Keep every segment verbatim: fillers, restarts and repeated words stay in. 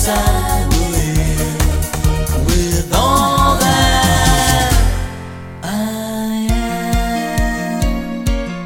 I will, with all that I am.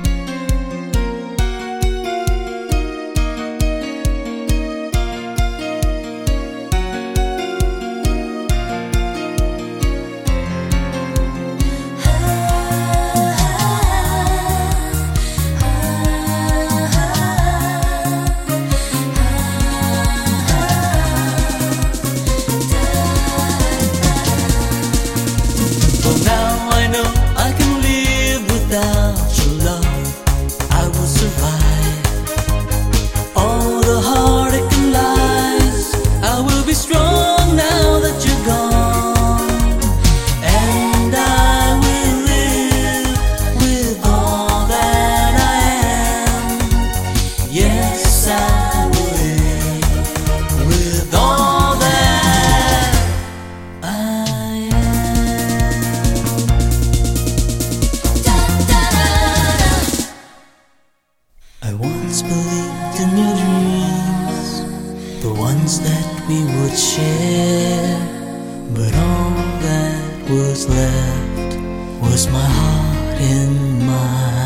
Well, now I know I can live without your love. I will survive all the heartache and lies. I will be strong now that you're gone, and I will live with all that I am. Yes, I will, with all that I am. I once believed in your dreams, the ones that we would share, but all that was left was my heart in my